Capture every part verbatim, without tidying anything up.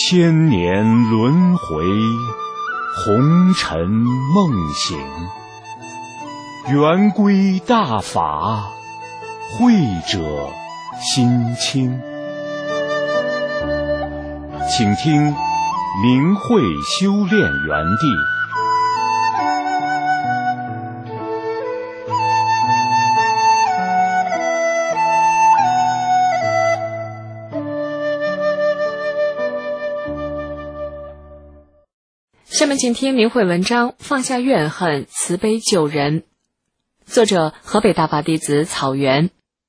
千年轮回，红尘梦醒，圆规大法，慧者心清。请听明慧修炼园地。 下面请听明慧文章，放下怨恨，慈悲救人。作者河北大法弟子草原。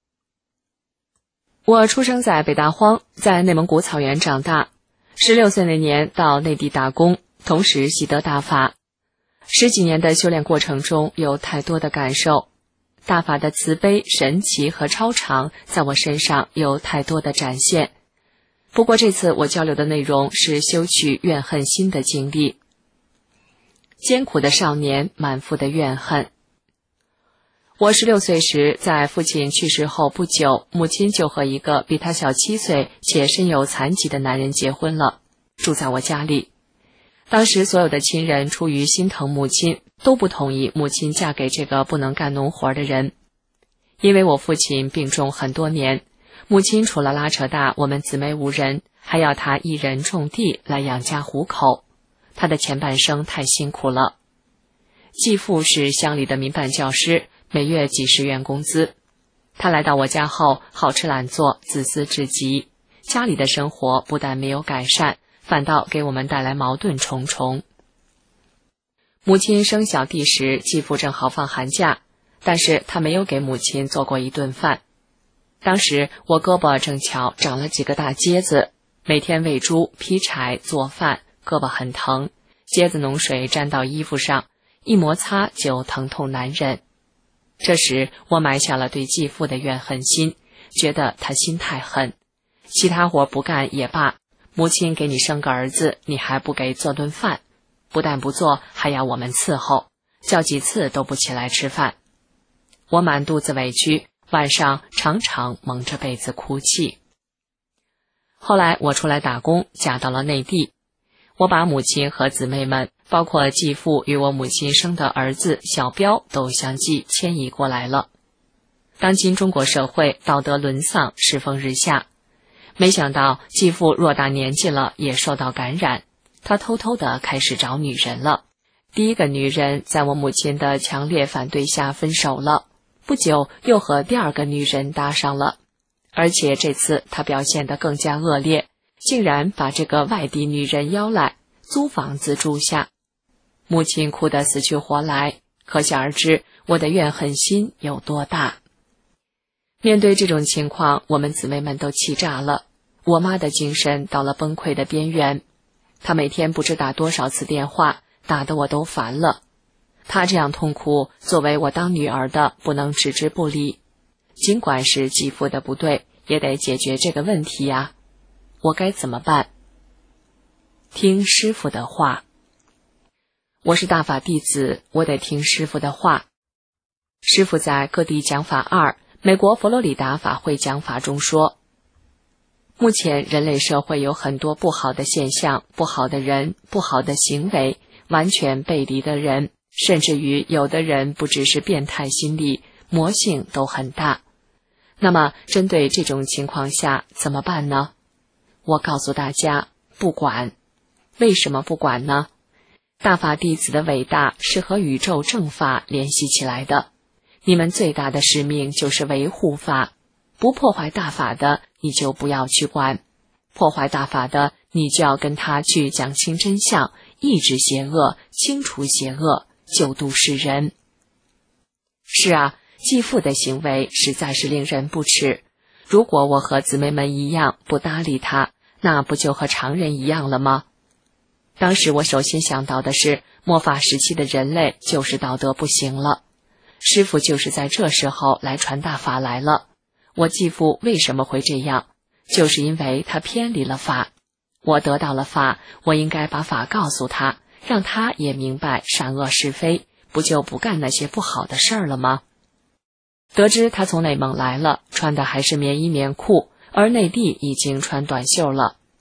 我出生在北大荒，在内蒙古草原长大。十六岁那年到内地打工，同时习得大法。十几年的修炼过程中，有太多的感受。大法的慈悲、神奇和超常，在我身上有太多的展现。不过这次我交流的内容是修取怨恨心的经历。艰苦的少年，满腹的怨恨。我十六岁时，在父亲去世后不久，母亲就和一个比他小七岁且身有残疾的男人结婚了，住在我家里。当时所有的亲人出于心疼母亲，都不同意母亲嫁给这个不能干农活的人。因为我父亲病重很多年，母亲除了拉扯大我们姊妹五人，还要他一人种地来养家糊口。他的前半生太辛苦了。继父是乡里的民办教师，每月几十元工资。他来到我家后，好吃懒做，自私至极。家里的生活不但没有改善，反倒给我们带来矛盾重重。母亲生小弟时，继父正好放寒假，但是他没有给母亲做过一顿饭。当时我胳膊正巧长了几个大疖子，每天喂猪、劈柴、做饭，胳膊很疼，疖子脓水沾到衣服上，一摩擦就疼痛难忍。这时我埋下了对继父的怨恨心，觉得他心太狠，其他活不干也罢，母亲给你生个儿子，你还不给做顿饭，不但不做，还要我们伺候，叫几次都不起来吃饭。我满肚子委屈，晚上常常蒙着被子哭泣。后来我出来打工，嫁到了内地。我把母亲和姊妹们，包括继父与我母亲生的儿子小彪都相继迁移过来了。当今中国社会道德沦丧，世风日下。没想到继父偌大年纪了也受到感染，他偷偷地开始找女人了。第一个女人在我母亲的强烈反对下分手了，不久又和第二个女人搭上了，而且这次他表现得更加恶劣，竟然把这个外地女人邀来租房子住下。母亲哭得死去活来，可想而知我的怨恨心有多大。面对这种情况，我们姊妹们都气炸了，我妈的精神到了崩溃的边缘。她每天不知打多少次电话，打得我都烦了。她这样痛苦，作为我当女儿的不能置之不理。尽管是继父的不对，也得解决这个问题呀。我该怎么办？听师父的话。我是大法弟子，我得听师父的话。师父在各地讲法二美国佛罗里达法会讲法中说，目前人类社会有很多不好的现象，不好的人，不好的行为，完全背离的人，甚至于有的人不只是变态心理，魔性都很大。那么针对这种情况下怎么办呢？我告诉大家，不管。为什么不管呢？大法弟子的伟大是和宇宙正法联系起来的，你们最大的使命就是维护法，不破坏大法的你就不要去管，破坏大法的你就要跟他去讲清真相，抑制邪恶，清除邪恶，救度世人。是啊，继父的行为实在是令人不齿，如果我和姊妹们一样不搭理他，那不就和常人一样了吗？当时我首先想到的是，末法时期的人类就是道德不行了，师父就是在这时候来传大法来了。我继父为什么会这样？就是因为他偏离了法。我得到了法，我应该把法告诉他，让他也明白善恶是非，不就不干那些不好的事儿了吗？得知他从内蒙来了，穿的还是棉衣棉裤，而内地已经穿短袖了。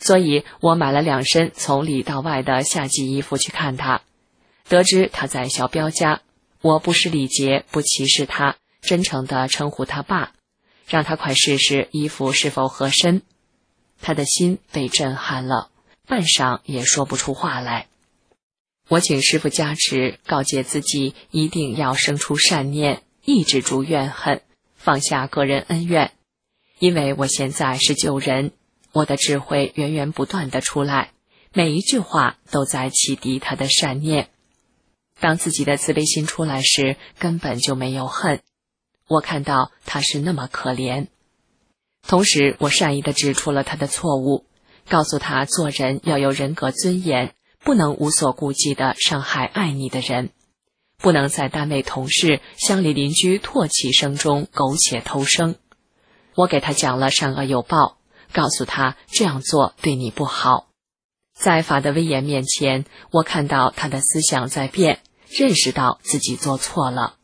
所以我买了两身从里到外的夏季衣服去看他。得知他在小彪家，我不失礼节，不歧视他，真诚地称呼他爸，让他快试试衣服是否合身。他的心被震撼了，半晌也说不出话来。我请师父加持，告诫自己一定要生出善念，抑制住怨恨，放下个人恩怨。因为我现在是救人，我的智慧源源不断地出来，每一句话都在启迪他的善念。当自己的慈悲心出来时，根本就没有恨。我看到他是那么可怜。同时我善意地指出了他的错误，告诉他做人要有人格尊严，不能无所顾忌地伤害爱你的人，不能在单位同事、乡里邻居唾弃声中苟且偷生。我给他讲了善恶有报，告诉他这样做对你不好。在法的威严面前，我看到他的思想在变，认识到自己做错了。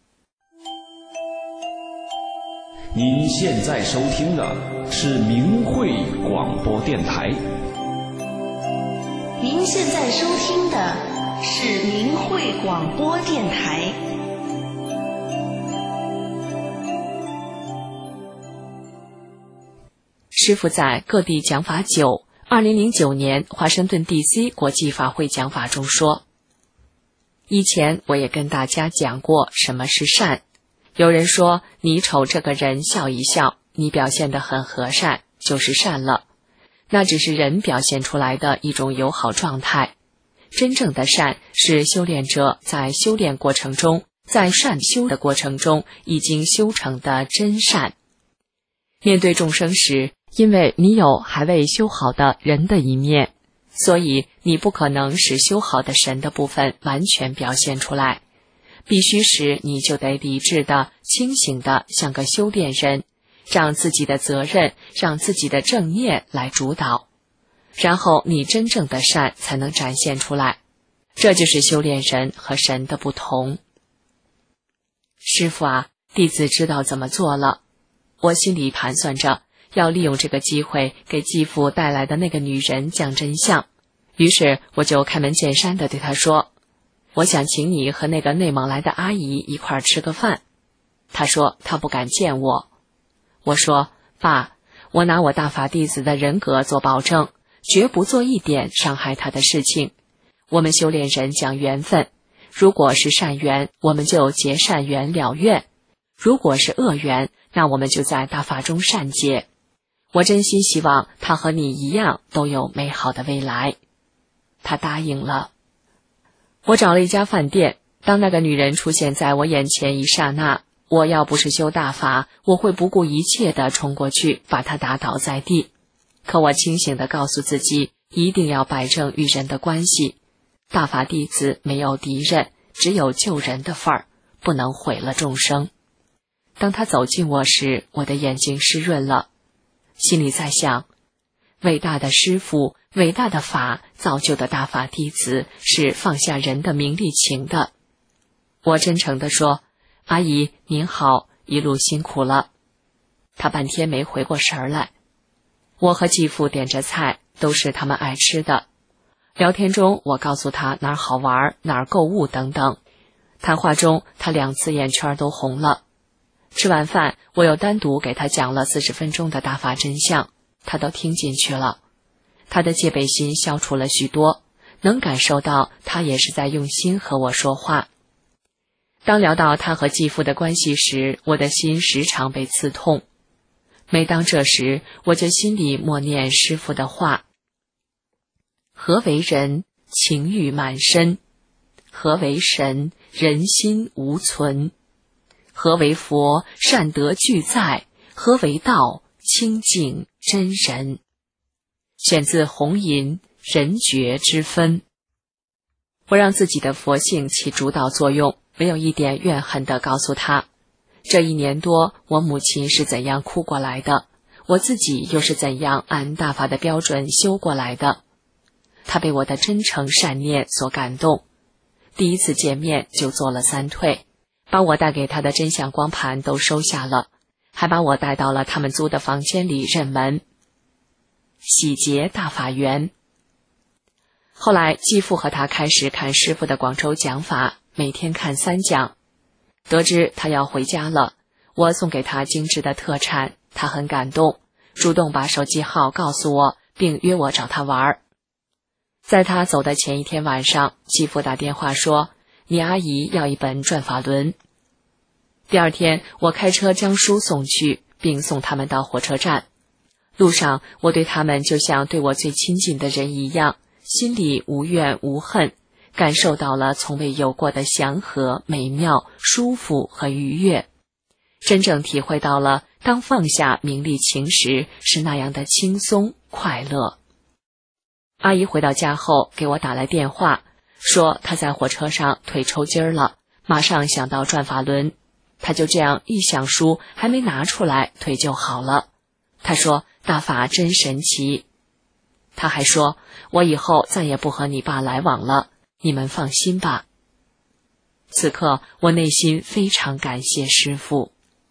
您现在收听的是明慧广播电台。 您现在收听的是明慧广播电台。 师父在各地讲法久，二零零九年华盛顿 D C 国际法会讲法中说，以前我也跟大家讲过什么是善。有人说你瞅这个人笑一笑，你表现得很和善，就是善了。那只是人表现出来的一种友好状态。真正的善是修炼者在修炼过程中，在善修的过程中已经修成的真善。面对众生时，因为你有还未修好的人的一面，所以你不可能使修好的神的部分完全表现出来。必须时你就得理智的、清醒的像个修炼人，让自己的责任，让自己的正念来主导，然后你真正的善才能展现出来。这就是修炼人和神的不同。师父啊，弟子知道怎么做了。我心里盘算着要利用这个机会给继父带来的那个女人讲真相，于是我就开门见山地对他说，我想请你和那个内蒙来的阿姨一块儿吃个饭。他说他不敢见我。我说，爸，我拿我大法弟子的人格做保证，绝不做一点伤害他的事情。我们修炼人讲缘分，如果是善缘，我们就结善缘了愿；如果是恶缘，那我们就在大法中善结。我真心希望他和你一样都有美好的未来。他答应了。我找了一家饭店，当那个女人出现在我眼前一刹那，我要不是修大法，我会不顾一切地冲过去把她打倒在地。可我清醒地告诉自己，一定要摆正与人的关系。大法弟子没有敌人，只有救人的份儿，不能毁了众生。当他走近我时，我的眼睛湿润了，心里在想，伟大的师父，伟大的法造就的大法弟子是放下人的名利情的。我真诚地说，阿姨您好，一路辛苦了。他半天没回过神来。我和继父点着菜，都是他们爱吃的。聊天中我告诉他哪儿好玩，哪儿购物等等。谈话中他两次眼圈都红了。吃完饭，我又单独给他讲了四十分钟的大法真相，他都听进去了。他的戒备心消除了许多，能感受到他也是在用心和我说话。当聊到他和继父的关系时，我的心时常被刺痛。每当这时，我就心里默念师父的话：何为人，情欲满身；何为神，人心无存；何为佛，善德俱在；何为道，清净真人。选自红银人觉之分。我让自己的佛性起主导作用，没有一点怨恨地告诉他，这一年多我母亲是怎样哭过来的，我自己又是怎样按大法的标准修过来的。他被我的真诚善念所感动，第一次见面就做了三退，把我带给他的真相光盘都收下了，还把我带到了他们租的房间里认门。 洗劫大法园。后来继父和他开始看师傅的广州讲法，每天看三讲。得知他要回家了，我送给他精致的特产，他很感动，主动把手机号告诉我，并约我找他玩。在他走的前一天晚上，继父打电话说，你阿姨要一本转法轮。第二天，我开车将书送去，并送他们到火车站。路上，我对他们就像对我最亲近的人一样，心里无怨无恨，感受到了从未有过的祥和、美妙、舒服和愉悦，真正体会到了当放下名利情时是那样的轻松快乐。阿姨回到家后给我打来电话，说她在火车上腿抽筋了，马上想到转法轮。她就这样一想书还没拿出来，腿就好了。她说大法真神奇。她还说，我以后再也不和你爸来往了，你们放心吧。此刻我内心非常感谢师父。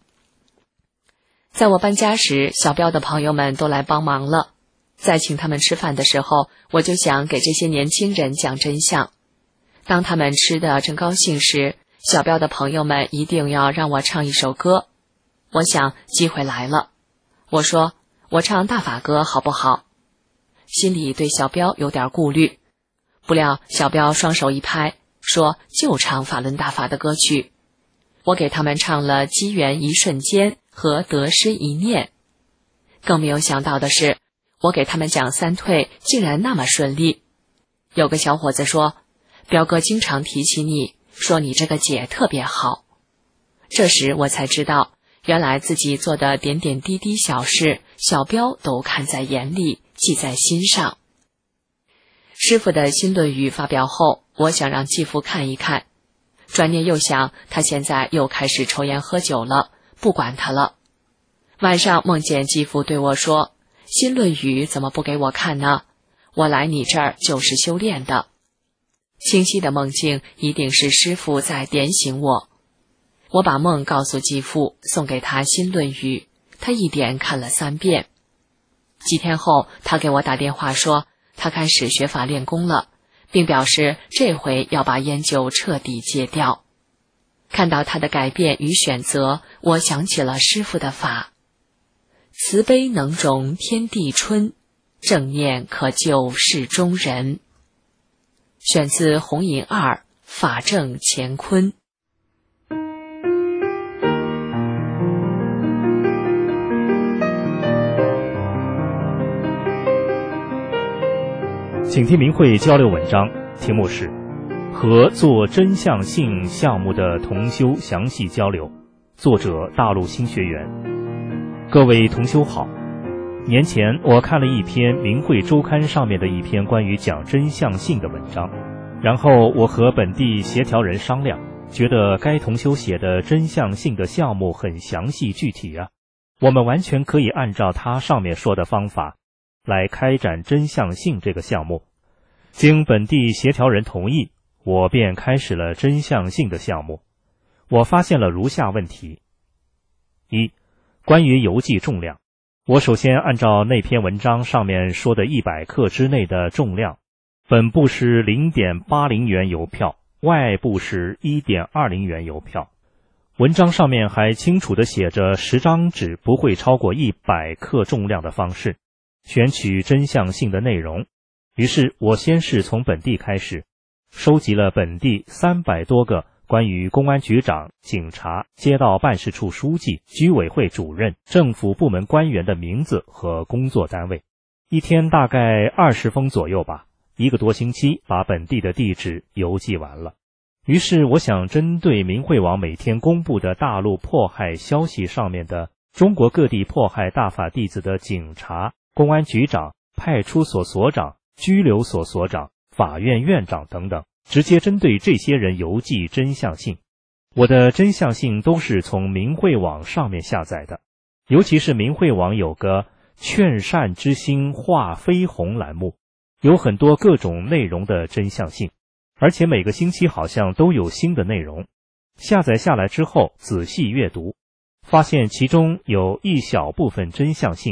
在我搬家时，小彪的朋友们都来帮忙了。在请他们吃饭的时候，我就想给这些年轻人讲真相。当他们吃得正高兴时，小彪的朋友们一定要让我唱一首歌。我想机会来了，我说我唱大法歌好不好？心里对小彪有点顾虑，不料小彪双手一拍，说就唱法轮大法的歌曲。我给他们唱了机缘一瞬间和得失一念。更没有想到的是，我给他们讲三退竟然那么顺利。有个小伙子说，彪哥经常提起你，说你这个解特别好。这时我才知道，原来自己做的点点滴滴小事，小彪都看在眼里，记在心上。师父的新论语发表后，我想让继父看一看，转念又想，他现在又开始抽烟喝酒了，不管他了。晚上梦见继父对我说，新论语怎么不给我看呢？我来你这儿就是修炼的。清晰的梦境一定是师父在点醒我。我把梦告诉继父，送给他新论语，他一点看了三遍。几天后，他给我打电话说，他开始学法练功了，并表示这回要把烟酒彻底戒掉。看到他的改变与选择，我想起了师父的法，慈悲能容天地春，正念可救世中人。选自红银二法正乾坤。 请听明慧交流文章，题目是和做真相性项目的同修详细交流，作者大陆新学员。各位同修好，年前我看了一篇明慧周刊上面的一篇关于讲真相性的文章，然后我和本地协调人商量，觉得该同修写的真相性的项目很详细具体啊，我们完全可以按照他上面说的方法来开展真相性这个项目。经本地协调人同意，我便开始了真相性的项目。我发现了如下问题：一、关于邮寄重量，我首先按照那篇文章上面说的一百克之内的重量，本部是 零点八零元邮票，外部是 一点二零元邮票。文章上面还清楚地写着十张纸不会超过一百克重量的方式，选取真相性的内容。于是我先是从本地开始，收集了本地三百多个关于公安局长、警察、街道办事处书记、居委会主任、政府部门官员的名字和工作单位，一天大概二十封左右吧，一个多星期把本地的地址邮寄完了。于是我想针对明慧网每天公布的大陆迫害消息上面的中国各地迫害大法弟子的警察、公安局长、派出所所长、拘留所所长、法院院长等等，直接针对这些人邮寄真相信。我的真相信都是从明慧网上面下载的，尤其是明慧网有个劝善之心化飞鸿栏目，有很多各种内容的真相信，而且每个星期好像都有新的内容。下载下来之后仔细阅读，发现其中有一小部分真相信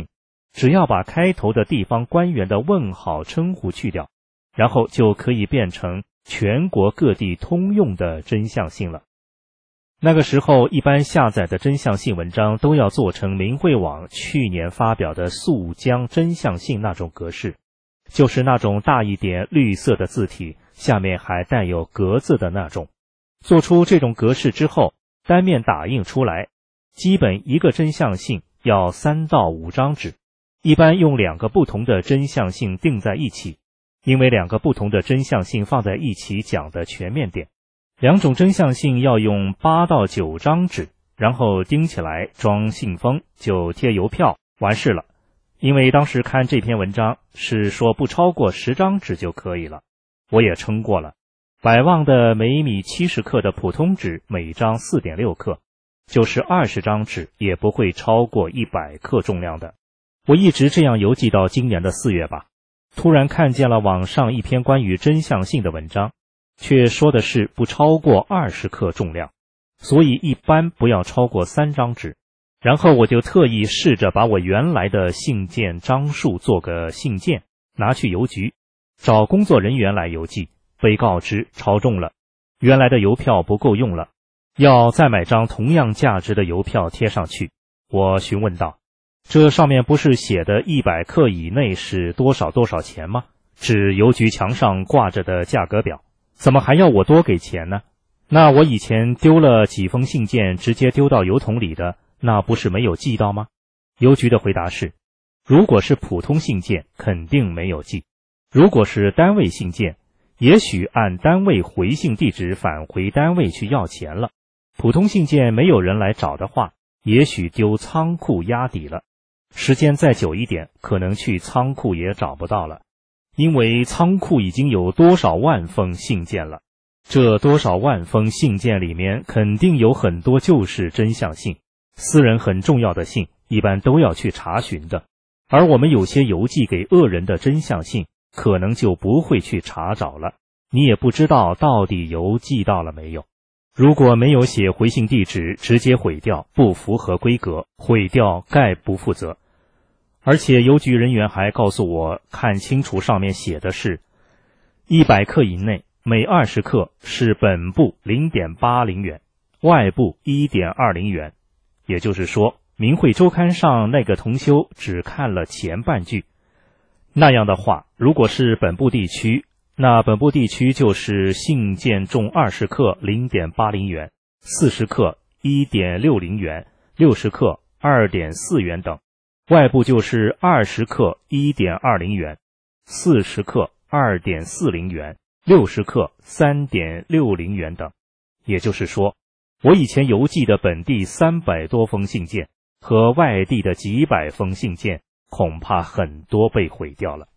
只要把开头的地方官员的问好称呼去掉，然后就可以变成全国各地通用的真相信了。那个时候一般下载的真相信文章都要做成明慧网去年发表的速江真相信那种格式，就是那种大一点绿色的字体，下面还带有格子的那种。做出这种格式之后，单面打印出来，基本一个真相信要三到五张纸，一般用两个不同的真相信订在一起，因为两个不同的真相信放在一起讲的全面点。两种真相信要用八到九张纸，然后钉起来装信封，就贴邮票，完事了。因为当时看这篇文章是说不超过十张纸就可以了，我也称过了。百望的每米七十克的普通纸，每张 四点六克，就是二十张纸也不会超过一百克重量的。我一直这样邮寄到今年的四月吧，突然看见了网上一篇关于真相信的文章，却说的是不超过二十克重量，所以一般不要超过三张纸。然后我就特意试着把我原来的信件张数做个信件，拿去邮局找工作人员来邮寄，被告知超重了，原来的邮票不够用了，要再买张同样价值的邮票贴上去。我询问道，这上面不是写的一百克以内是多少多少钱吗？指邮局墙上挂着的价格表，怎么还要我多给钱呢？那我以前丢了几封信件直接丢到邮筒里的，那不是没有寄到吗？邮局的回答是，如果是普通信件肯定没有寄，如果是单位信件，也许按单位回信地址返回单位去要钱了。普通信件没有人来找的话，也许丢仓库压底了，时间再久一点，可能去仓库也找不到了，因为仓库已经有多少万封信件了。这多少万封信件里面肯定有很多就是真相信，私人很重要的信一般都要去查询的，而我们有些邮寄给恶人的真相信可能就不会去查找了，你也不知道到底邮寄到了没有。如果没有写回信地址，直接毁掉，不符合规格，毁掉概不负责。而且邮局人员还告诉我，看清楚上面写的是一百克以内，每二十克是本部 零点八零元，外部 一点二零元。也就是说，明慧周刊上那个同修只看了前半句。那样的话，如果是本部地区，那本部地区就是信件重二十克 零点八零元，四十克 一点六零元，六十克 二点四元等。外部就是二十克 一点二零元，四十克 二点四零元，六十克 三点六零元等。也就是说，我以前邮寄的本地三百多封信件和外地的几百封信件，恐怕很多被毁掉了。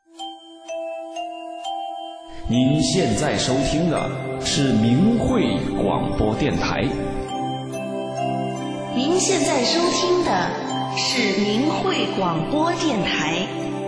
您现在收听的是明慧广播电台。 您现在收听的是明慧广播电台。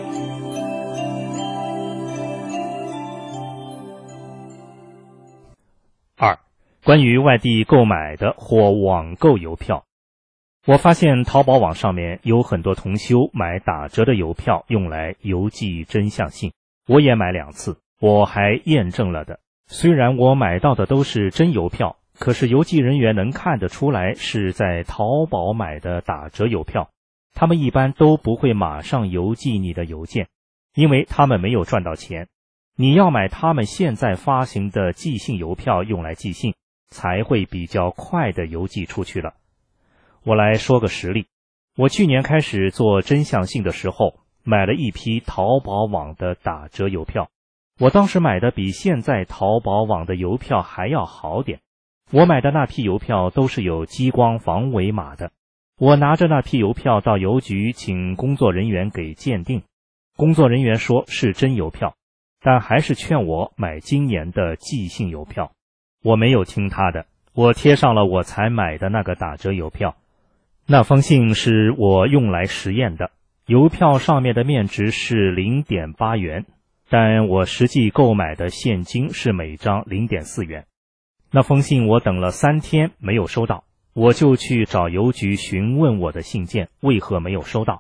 二、关于外地购买的或网购邮票，我发现淘宝网上面有很多同修买打折的邮票用来邮寄真相信，我也买两次，我还验证了的。虽然我买到的都是真邮票，可是邮寄人员能看得出来是在淘宝买的打折邮票，他们一般都不会马上邮寄你的邮件，因为他们没有赚到钱。你要买他们现在发行的寄信邮票用来寄信，才会比较快的邮寄出去了。我来说个实例，我去年开始做真相信的时候，买了一批淘宝网的打折邮票，我当时买的比现在淘宝网的邮票还要好点。我买的那批邮票都是有激光防伪码的，我拿着那批邮票到邮局请工作人员给鉴定，工作人员说是真邮票，但还是劝我买今年的寄信邮票。我没有听他的，我贴上了我才买的那个打折邮票。那封信是我用来实验的，邮票上面的面值是 零点八元，但我实际购买的现金是每张 零点四元。那封信我等了三天没有收到，我就去找邮局询问我的信件为何没有收到。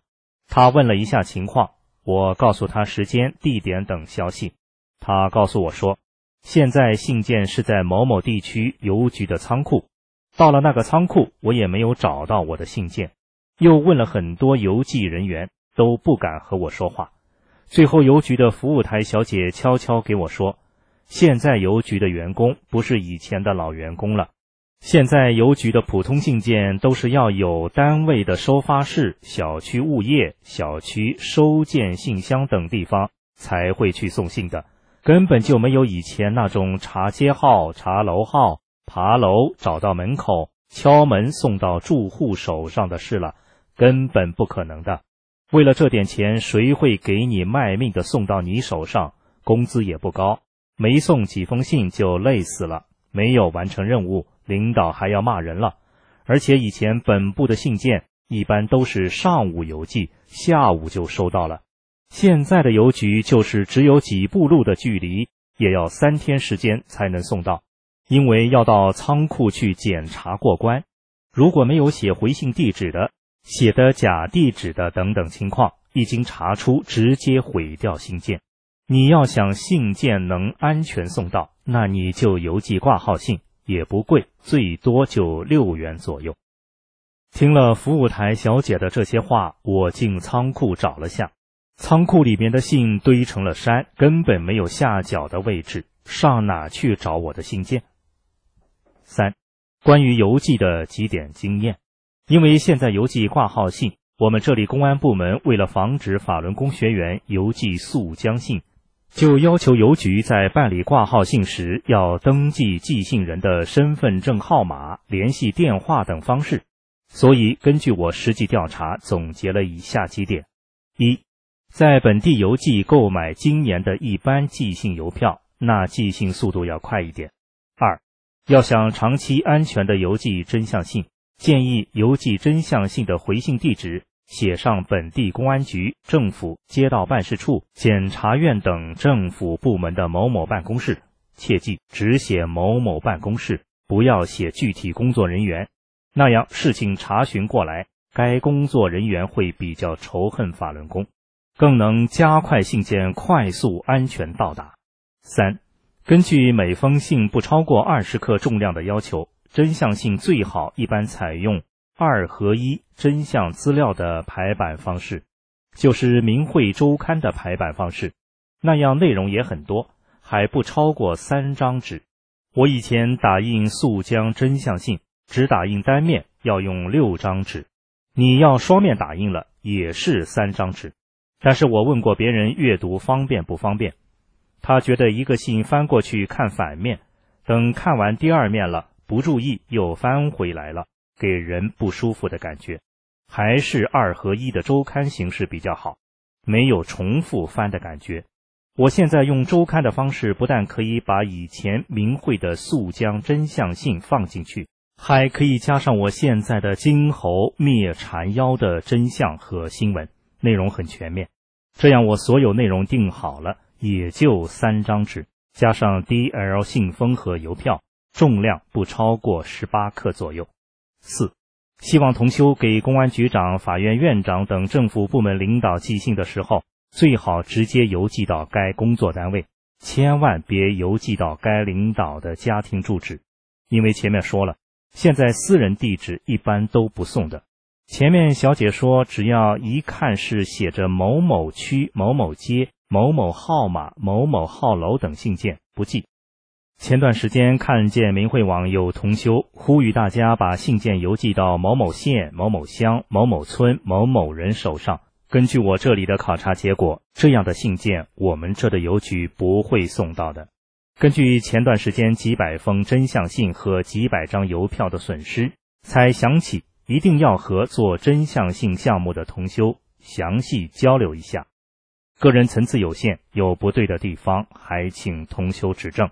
他问了一下情况，我告诉他时间、地点等消息。他告诉我说，现在信件是在某某地区邮局的仓库，到了那个仓库，我也没有找到我的信件，又问了很多邮寄人员，都不敢和我说话。最后邮局的服务台小姐悄悄给我说，现在邮局的员工不是以前的老员工了，现在邮局的普通信件都是要有单位的收发室、小区物业、小区收件信箱等地方才会去送信的，根本就没有以前那种查街号、查楼号、爬楼找到门口、敲门送到住户手上的事了，根本不可能的。为了这点钱，谁会给你卖命的送到你手上？工资也不高，没送几封信就累死了，没有完成任务，领导还要骂人了。而且以前本部的信件一般都是上午邮寄，下午就收到了。现在的邮局就是只有几步路的距离，也要三天时间才能送到，因为要到仓库去检查过关。如果没有写回信地址的，写的假地址的等等情况，一经查出，直接毁掉信件。你要想信件能安全送到，那你就邮寄挂号信，也不贵，最多就六元左右。听了服务台小姐的这些话，我进仓库找了下，仓库里面的信堆成了山，根本没有下脚的位置，上哪去找我的信件？三、关于邮寄的几点经验。因为现在邮寄挂号信，我们这里公安部门为了防止法轮功学员邮寄速将信，就要求邮局在办理挂号信时要登记寄信人的身份证号码、联系电话等方式。所以根据我实际调查，总结了以下几点：一、在本地邮寄购买今年的一般寄信邮票，那寄信速度要快一点。二、要想长期安全的邮寄真相信，建议邮寄真相信的回信地址写上本地公安局、政府、街道办事处、检察院等政府部门的某某办公室，切记只写某某办公室，不要写具体工作人员，那样事情查询过来，该工作人员会比较仇恨法轮功，更能加快信件快速安全到达。三、根据每封信不超过二十克重量的要求，真相信最好一般采用二合一真相资料的排版方式，就是明慧周刊的排版方式，那样内容也很多，还不超过三张纸。我以前打印速将真相信，只打印单面要用六张纸，你要双面打印了也是三张纸。但是我问过别人阅读方便不方便，他觉得一个信翻过去看反面，等看完第二面了，不注意又翻回来了，给人不舒服的感觉，还是二合一的周刊形式比较好，没有重复翻的感觉。我现在用周刊的方式，不但可以把以前明慧的速将真相信放进去，还可以加上我现在的金猴灭缠妖的真相和新闻，内容很全面。这样我所有内容定好了，也就三张纸，加上 D L 信封和邮票，重量不超过十八克左右。四、希望同修给公安局长、法院院长等政府部门领导寄信的时候，最好直接邮寄到该工作单位，千万别邮寄到该领导的家庭住址，因为前面说了，现在私人地址一般都不送的。前面小姐说，只要一看是写着某某区、某某街、某某号码、某某号楼等信件，不寄。前段时间看见明慧网有同修呼吁大家把信件邮寄到某某县、某某乡、某某村、某某人手上。根据我这里的考察结果，这样的信件我们这的邮局不会送到的。根据前段时间几百封真相信和几百张邮票的损失，才想起一定要和做真相信项目的同修详细交流一下。个人层次有限，有不对的地方，还请同修指正。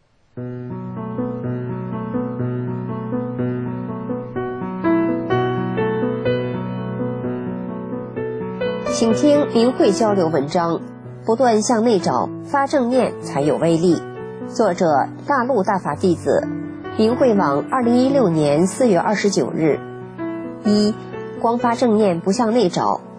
请听明慧交流文章，不断向内找，发正念才有威力。作者大陆大法弟子，明慧网二零一六年四月二十九日。一、光发正念不向内找，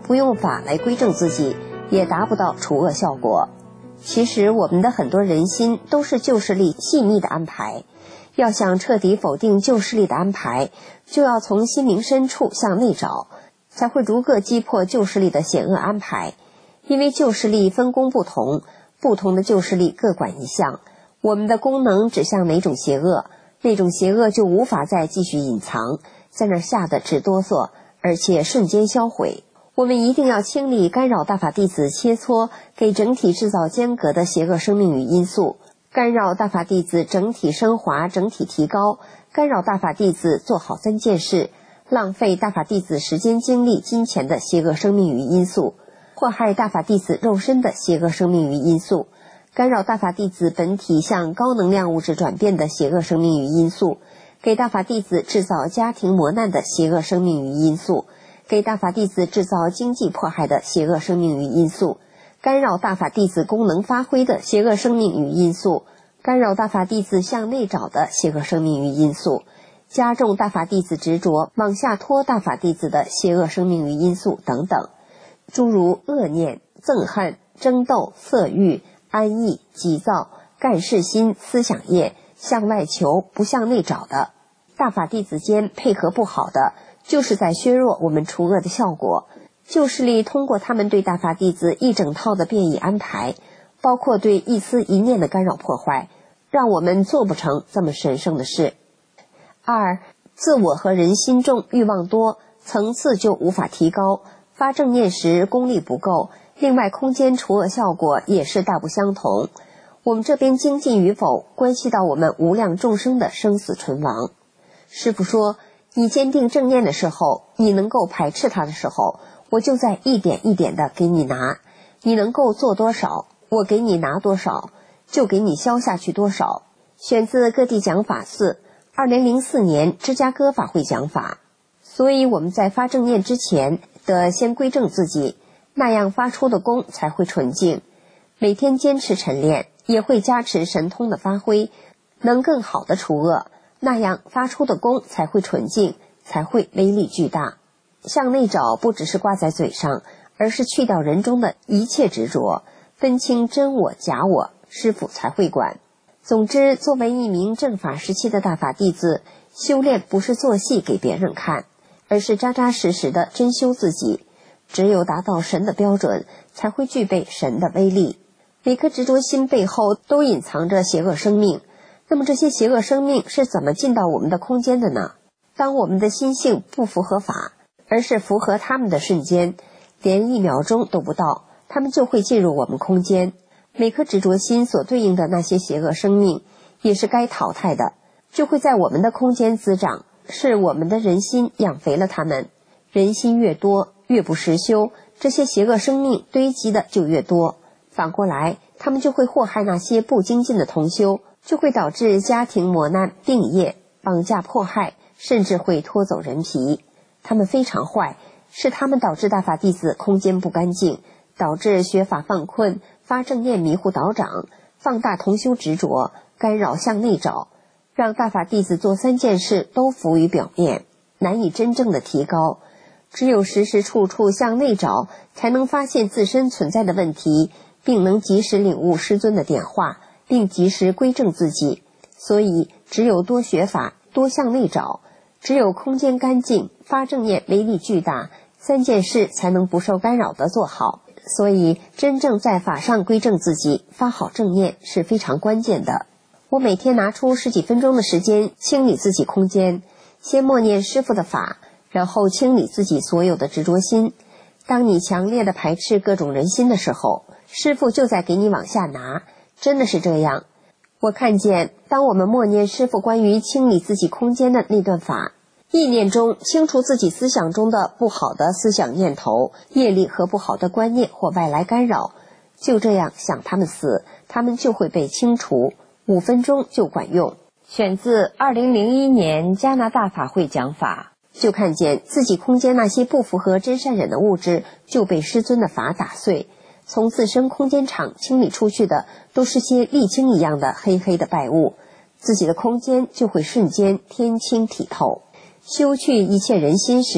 不用法来规正自己，也达不到除恶效果。其实我们的很多人心都是旧势力细密的安排，要想彻底否定旧势力的安排，就要从心灵深处向内找，才会逐个击破旧势力的险恶安排。因为旧势力分工不同，不同的旧势力各管一项，我们的功能指向哪种邪恶，那种邪恶就无法再继续隐藏，在那儿吓得直哆嗦，而且瞬间销毁。我们一定要清理干扰大法弟子切磋给整体制造间隔的邪恶生命与因素，干扰大法弟子整体升华、整体提高，干扰大法弟子做好三件事，浪费大法弟子时间精力金钱的邪恶生命与因素，祸害大法弟子肉身的邪恶生命与因素，干扰大法弟子本体向高能量物质转变的邪恶生命与因素，给大法弟子制造家庭磨难的邪恶生命与因素，给大法弟子制造经济迫害的邪恶生命与因素，干扰大法弟子功能发挥的邪恶生命与因素，干扰大法弟子向内找的邪恶生命与因素，加重大法弟子执着往下拖大法弟子的邪恶生命与因素等等，诸如恶念、憎恨、争斗、色欲、安逸、急躁、干事心、思想业，向外求不向内找的，大法弟子间配合不好的，就是在削弱我们除恶的效果。旧势力通过他们对大法弟子一整套的变异安排，包括对一丝一念的干扰破坏，让我们做不成这么神圣的事。二，自我和人心重，欲望多，层次就无法提高，发正念时功力不够，另外空间除恶效果也是大不相同。我们这边精进与否，关系到我们无量众生的生死存亡。师父说，你坚定正念的时候，你能够排斥它的时候，我就在一点一点的给你拿，你能够做多少，我给你拿多少，就给你消下去多少。选自各地讲法四，二零零四年芝加哥法会讲法。所以我们在发正念之前得先归正自己，那样发出的功才会纯净。每天坚持晨练，也会加持神通的发挥，能更好的除恶，那样发出的功才会纯净，才会威力巨大。向内找不只是挂在嘴上，而是去掉人中的一切执着，分清真我假我，师父才会管。总之，作为一名正法时期的大法弟子，修炼不是做戏给别人看，而是扎扎实实的真修自己。只有达到神的标准，才会具备神的威力。每颗执着心背后都隐藏着邪恶生命，那么这些邪恶生命是怎么进到我们的空间的呢？当我们的心性不符合法，而是符合他们的瞬间，连一秒钟都不到，他们就会进入我们空间。每颗执着心所对应的那些邪恶生命，也是该淘汰的，就会在我们的空间滋长，是我们的人心养肥了他们。人心越多，越不实修，这些邪恶生命堆积的就越多。反过来，他们就会祸害那些不精进的同修，就会导致家庭磨难、病业、绑架迫害，甚至会拖走人皮。他们非常坏，是他们导致大法弟子空间不干净，导致学法犯困，发正念迷糊倒掌，放大同修执着，干扰向内找，让大法弟子做三件事都浮于表面，难以真正的提高。只有时时处处向内找，才能发现自身存在的问题，并能及时领悟师尊的点化，并及时归正自己。所以只有多学法，多向内找，只有空间干净，发正念威力巨大，三件事才能不受干扰地做好。所以真正在法上归正自己，发好正念是非常关键的。我每天拿出十几分钟的时间清理自己空间，先默念师父的法，然后清理自己所有的执着心。当你强烈的排斥各种人心的时候，师父就在给你往下拿，真的是这样。我看见当我们默念师父关于清理自己空间的那段法，意念中清除自己思想中的不好的思想念头、业力和不好的观念或外来干扰，就这样想他们死，他们就会被清除，五分钟就管用。选自二零零一年加拿大法会讲法，就看见自己空间那些不符合真善忍的物质就被师尊的法打碎，从自身空间场清理出去的都是些沥青一样的黑黑的败物，自己的空间就会瞬间天清体透。修去一切人心时，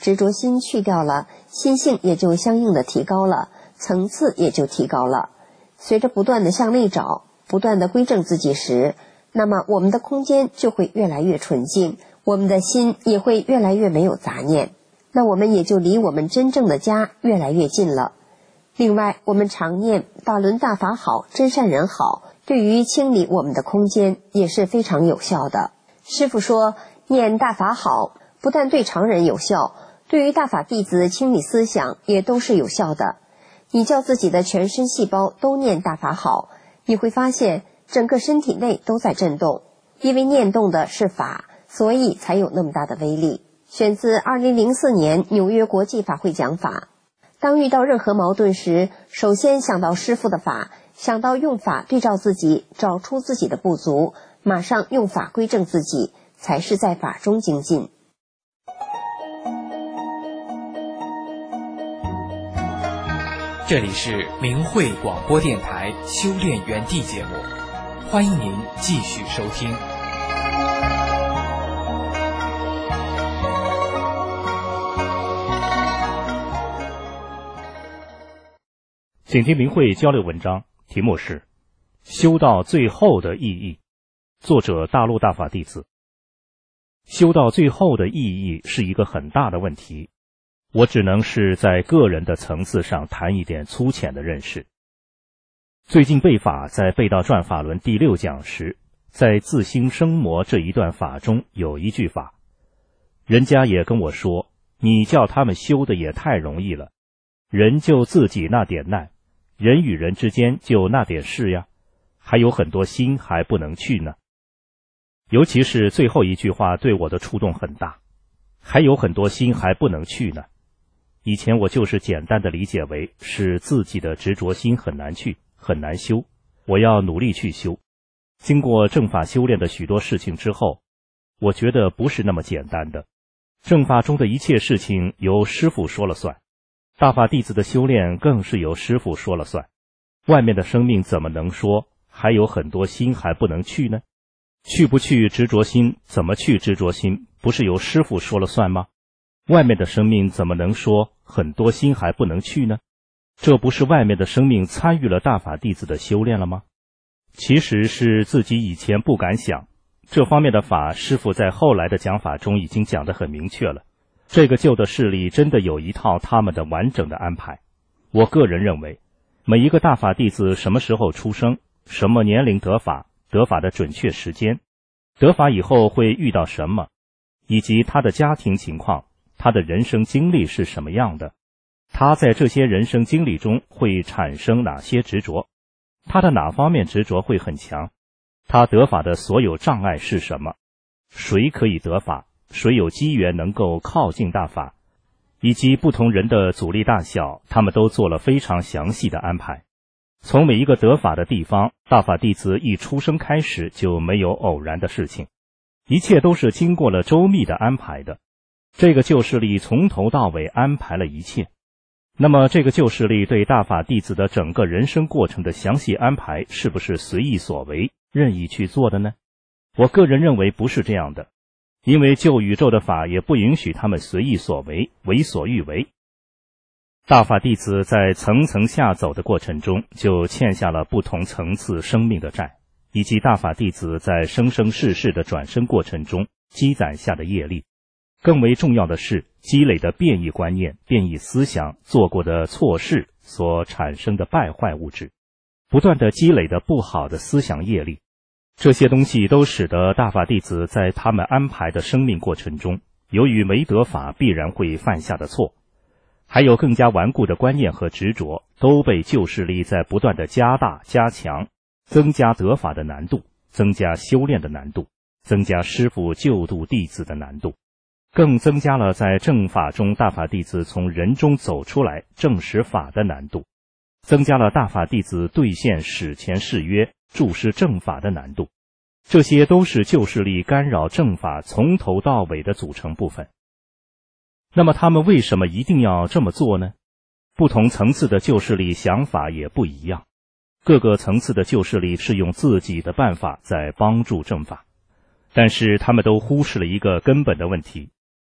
执着心去掉了，心性也就相应的提高了，层次也就提高了。随着不断的向内找，不断的归正自己时，那么我们的空间就会越来越纯净，我们的心也会越来越没有杂念，那我们也就离我们真正的家越来越近了。另外，我们常念大伦大法好，真善人好，对于清理我们的空间也是非常有效的。师父说，念大法好不但对常人有效，对于大法弟子清理思想也都是有效的。你叫自己的全身细胞都念大法好，你会发现整个身体内都在震动，因为念动的是法，所以才有那么大的威力。选自二零零四年纽约国际法会讲法。当遇到任何矛盾时，首先想到师父的法，想到用法对照自己，找出自己的不足，马上用法归正自己，才是在法中精进。 这里是明慧广播电台修炼园地节目，欢迎您继续收听。 请听明慧交流文章，题目是修到最后的意义，作者大陆大法弟子。修到最后的意义是一个很大的问题，我只能是在个人的层次上谈一点粗浅的认识。最近背法在背到转法轮第六讲时，在自心生魔这一段法中有一句法，人家也跟我说，你叫他们修的也太容易了，人就自己那点难，人与人之间就那点事呀，还有很多心还不能去呢。尤其是最后一句话对我的触动很大，还有很多心还不能去呢。以前我就是简单的理解为是自己的执着心很难去，很难修，我要努力去修。经过正法修炼的许多事情之后，我觉得不是那么简单的。正法中的一切事情由师父说了算，大法弟子的修炼更是由师父说了算。外面的生命怎么能说还有很多心还不能去呢？去不去执着心，怎么去执着心，不是由师父说了算吗？外面的生命怎么能说很多心还不能去呢？这不是外面的生命参与了大法弟子的修炼了吗？其实是自己以前不敢想，这方面的法师父在后来的讲法中已经讲得很明确了。这个旧的势力真的有一套他们的完整的安排。我个人认为，每一个大法弟子什么时候出生，什么年龄得法，得法的准确时间，得法以后会遇到什么，以及他的家庭情况，他的人生经历是什么样的，他在这些人生经历中会产生哪些执着，他的哪方面执着会很强，他得法的所有障碍是什么，谁可以得法，谁有机缘能够靠近大法，以及不同人的阻力大小，他们都做了非常详细的安排。从每一个得法的地方，大法弟子一出生开始就没有偶然的事情，一切都是经过了周密的安排的。这个旧势力从头到尾安排了一切。那么这个旧势力对大法弟子的整个人生过程的详细安排，是不是随意所为，任意去做的呢？我个人认为不是这样的，因为旧宇宙的法也不允许他们随意所为，为所欲为。大法弟子在层层下走的过程中，就欠下了不同层次生命的债，以及大法弟子在生生世世的转生过程中积攒下的业力。更为重要的是，积累的变异观念、变异思想、做过的错事所产生的败坏物质，不断的积累的不好的思想业力。这些东西都使得大法弟子在他们安排的生命过程中，由于没得法必然会犯下的错，还有更加顽固的观念和执着，都被旧势力在不断的加大、加强，增加得法的难度，增加修炼的难度，增加师父救度弟子的难度，更增加了在正法中大法弟子从人中走出来证实法的难度，增加了大法弟子兑现史前誓约、注释正法的难度。这些都是旧势力干扰正法从头到尾的组成部分。那么他们为什么一定要这么做呢？不同层次的旧势力想法也不一样，各个层次的旧势力是用自己的办法在帮助正法，但是他们都忽视了一个根本的问题，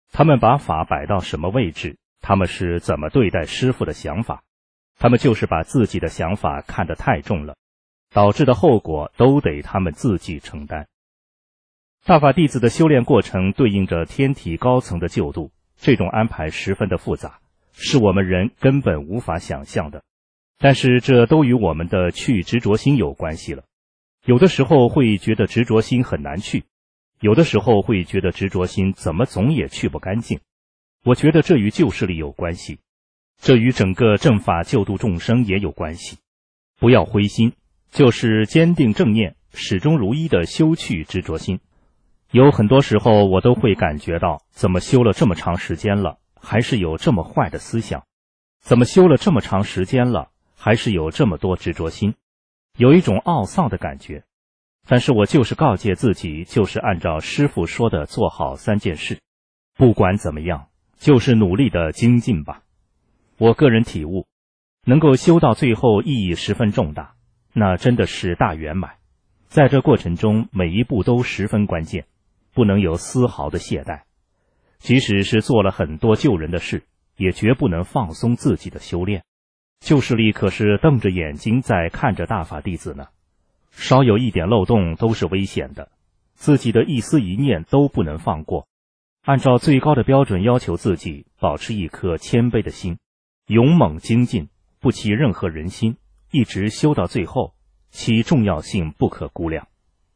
他们把法摆到什么位置，他们是怎么对待师父的想法，他们就是把自己的想法看得太重了，导致的后果都得他们自己承担。大法弟子的修炼过程对应着天体高层的救度，这种安排十分的复杂，是我们人根本无法想象的。但是这都与我们的去执着心有关系了。有的时候会觉得执着心很难去，有的时候会觉得执着心怎么总也去不干净。我觉得这与救世力有关系，这与整个正法救度众生也有关系。不要灰心，就是坚定正念，始终如一的修去执着心。有很多时候我都会感觉到，怎么修了这么长时间了，还是有这么坏的思想？怎么修了这么长时间了，还是有这么多执着心？有一种懊丧的感觉。但是我就是告诫自己，就是按照师父说的做好三件事，不管怎么样，就是努力的精进吧。我个人体悟，能够修到最后意义十分重大，那真的是大圆满。在这过程中，每一步都十分关键，不能有丝毫的懈怠。即使是做了很多救人的事，也绝不能放松自己的修炼。救世力可是瞪着眼睛在看着大法弟子呢，稍有一点漏洞都是危险的，自己的一丝一念都不能放过。按照最高的标准要求自己，保持一颗谦卑的心，勇猛精进，不欺任何人心，一直修到最后，其重要性不可估量。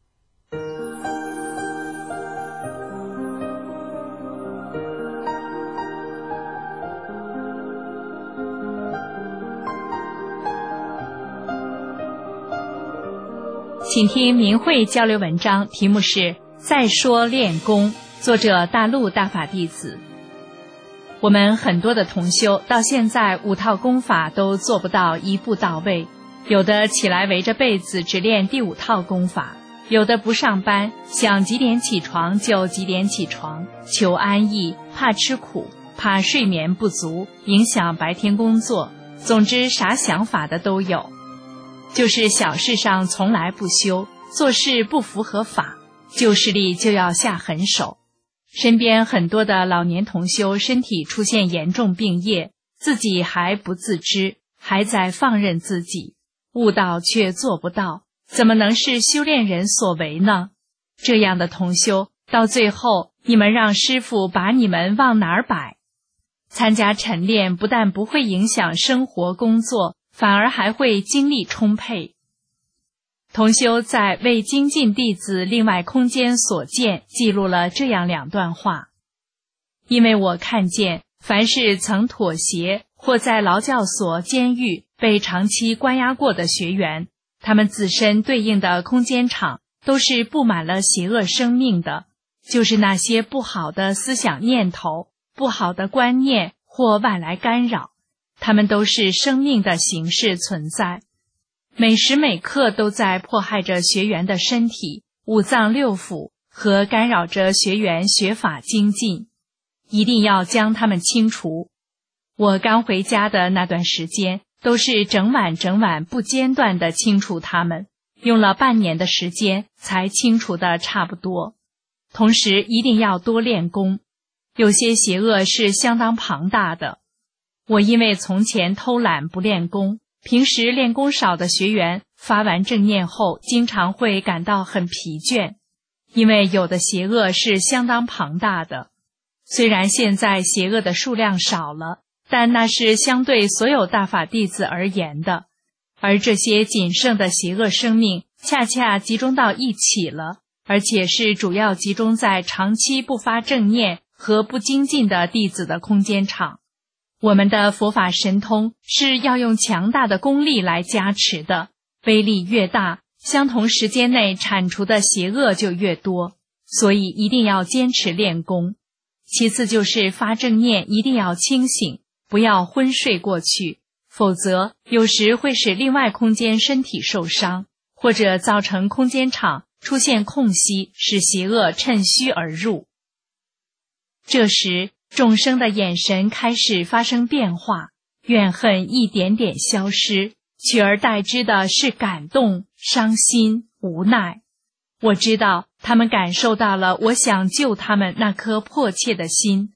请听明慧交流文章，题目是《再说练功》，作者大陆大法弟子。我们很多的同修到现在五套功法都做不到一步到位，有的起来围着被子只练第五套功法，有的不上班，想几点起床就几点起床，求安逸，怕吃苦，怕睡眠不足影响白天工作，总之啥想法的都有。就是小事上从来不修，做事不符合法，救世力就要下狠手。身边很多的老年同修身体出现严重病业，自己还不自知，还在放任自己，悟道却做不到，怎么能是修炼人所为呢？这样的同修，到最后你们让师父把你们往哪儿摆？参加晨练不但不会影响生活工作，反而还会精力充沛。同修在为精进弟子另外空间所见记录了这样两段话：因为我看见，凡是曾妥协或在劳教所、监狱被长期关押过的学员，他们自身对应的空间场都是布满了邪恶生命的，就是那些不好的思想念头、不好的观念或外来干扰，它们都是生命的形式存在，每时每刻都在迫害着学员的身体、五脏六腑和干扰着学员学法精进，一定要将它们清除。我刚回家的那段时间，都是整晚整晚不间断地清除它们，用了半年的时间才清除的差不多。同时一定要多练功，有些邪恶是相当庞大的。我因为从前偷懒不练功，平时练功少的学员发完正念后经常会感到很疲倦，因为有的邪恶是相当庞大的。虽然现在邪恶的数量少了，但那是相对所有大法弟子而言的，而这些仅剩的邪恶生命恰恰集中到一起了，而且是主要集中在长期不发正念和不精进的弟子的空间场。我们的佛法神通是要用强大的功力来加持的，威力越大，相同时间内铲除的邪恶就越多，所以一定要坚持练功。其次就是发正念一定要清醒，不要昏睡过去，否则有时会使另外空间身体受伤，或者造成空间场出现空隙，使邪恶趁虚而入。这时众生的眼神开始发生变化，怨恨一点点消失，取而代之的是感动、伤心、无奈。我知道他们感受到了我想救他们那颗迫切的心，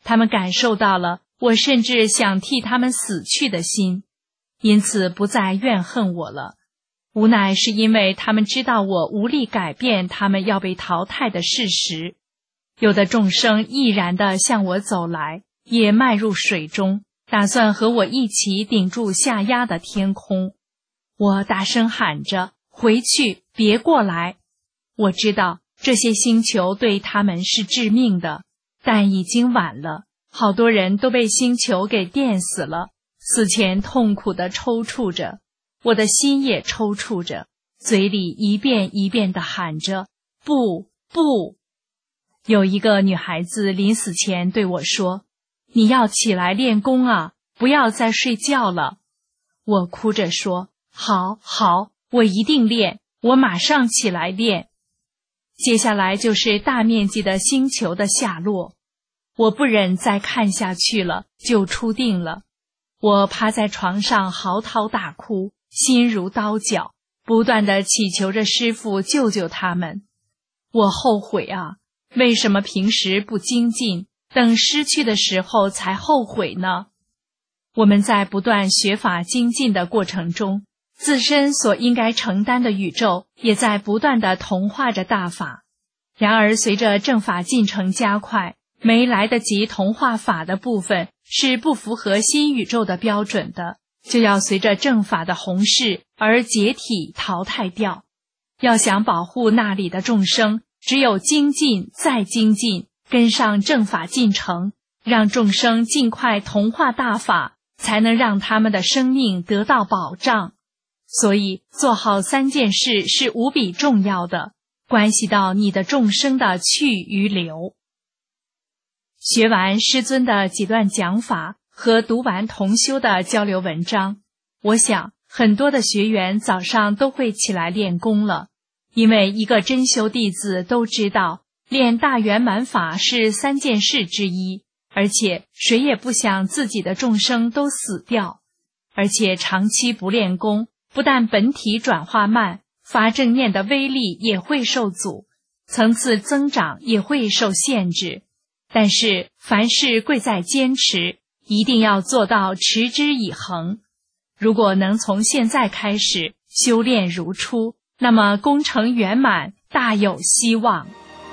他们感受到了我甚至想替他们死去的心，因此不再怨恨我了。无奈是因为他们知道我无力改变他们要被淘汰的事实。有的众生毅然地向我走来，也迈入水中，打算和我一起顶住下压的天空。我大声喊着，回去，别过来。我知道这些星球对他们是致命的，但已经晚了，好多人都被星球给电死了，死前痛苦地抽搐着，我的心也抽搐着，嘴里一遍一遍地喊着，不，不。有一个女孩子临死前对我说，你要起来练功啊，不要再睡觉了。我哭着说，好，好，我一定练，我马上起来练。接下来就是大面积的星球的下落，我不忍再看下去了，就出定了。我趴在床上嚎啕大哭，心如刀绞，不断地祈求着师父救救他们。我后悔啊，为什么平时不精进，等失去的时候才后悔呢？我们在不断学法精进的过程中，自身所应该承担的宇宙也在不断地同化着大法。然而随着正法进程加快，没来得及同化法的部分是不符合新宇宙的标准的，就要随着正法的弘誓而解体淘汰掉。要想保护那里的众生，只有精进再精进，跟上正法进程，让众生尽快同化大法，才能让他们的生命得到保障。所以做好三件事是无比重要的，关系到你的众生的去与留。学完师尊的几段讲法和读完同修的交流文章，我想很多的学员早上都会起来练功了，因为一个真修弟子都知道练大圆满法是三件事之一，而且谁也不想自己的众生都死掉。而且长期不练功，不但本体转化慢，发正念的威力也会受阻，层次增长也会受限制。但是凡事贵在坚持，一定要做到持之以恒。如果能从现在开始修炼如初，那么功成圆满，大有希望。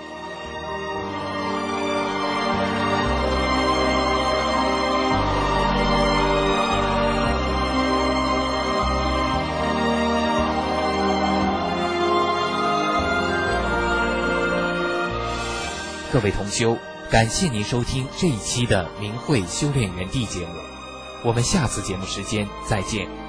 各位同修，感谢您收听这一期的明慧修炼园地节目，我们下次节目时间再见。